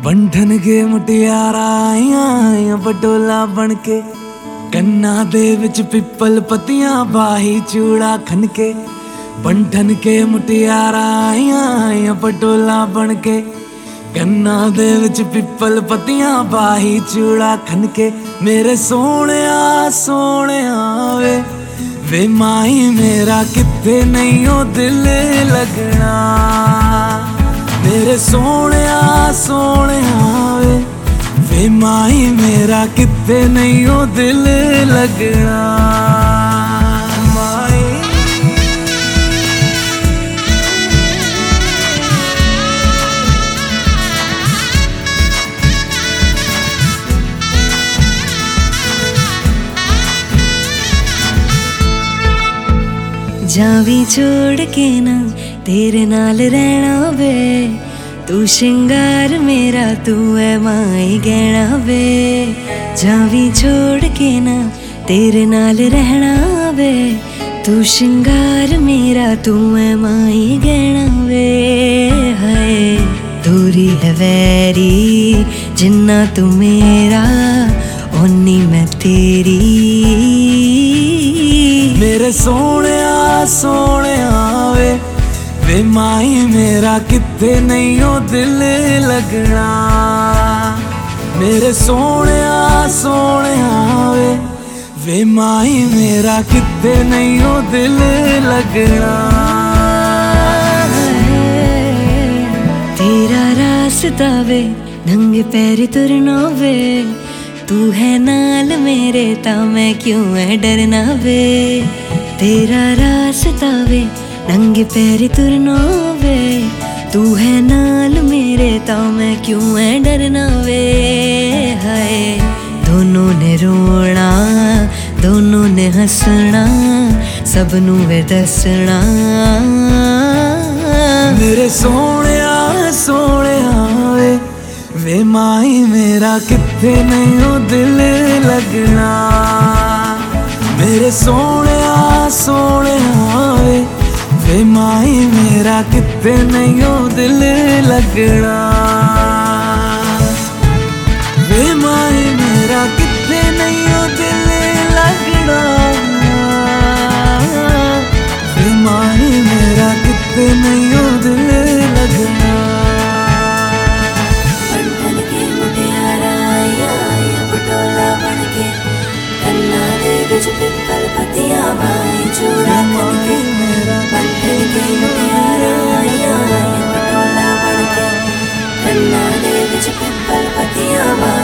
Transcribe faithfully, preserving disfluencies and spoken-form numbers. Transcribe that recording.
बंधन के मुटियारा आइया बटोला बन के कन्ना दे विच पिपल पतियां बाही चूड़ा खनके। बंधन के मुटियारा आइया बटोला बन के कन्ना दे विच पिपल पतियां बाही चूड़ा खनके। मेरे सोने सोने वे वे माही मेरा किथे नहीं ओ दिल लगना। मेरे सोने सोने वे वे माही मेरा किथे नहीं ओ दिल लगना। जावी छोड़ के ना तेरे नाल रहना वे, तू शिंगार मेरा तू है माई गहना वे। जावी छोड़ के ना तेरे नाल रहना वे, तू शिंगार मेरा तू है माई गहना वे। हाय दूरी है वैरी जिन्ना तू मेरा ओनी मैं तेरी। मेरे सोने सोने वे वे माही मेरा किथे नहीं ओ दिल लगना। मेरे सोने सोने वे वे माही मेरा किथे नहीं ओ दिल लगना। तेरा रास्ता वे नंगे पैर तुरना वे, तू है नाल मेरे ता मैं क्यों है डरना वे। तेरा रास्ता वे नंगे पैर तुरना वे, तू है नाल मेरे ता मैं क्यों है डरना वे। हाय दोनों ने रोना दोनों ने हंसना सबनू वे दसना। मेरे सोने सोने वे वे माही मेरा किथे नहीं ओ दिल लगना। मेरे सोने सोने वे वे माही मेरा किथे नहीं ओ दिल लगना। वे माही मेरा किथे नहीं ओ दिल लगना। वे माही मेरा किथे नहीं ओ दिल लगना। पिपल पतियां बाई चूड़ा खनके। बंधन के मुटियारा आइया पटोला बन के कन्ना दे विच पिपल पतियां।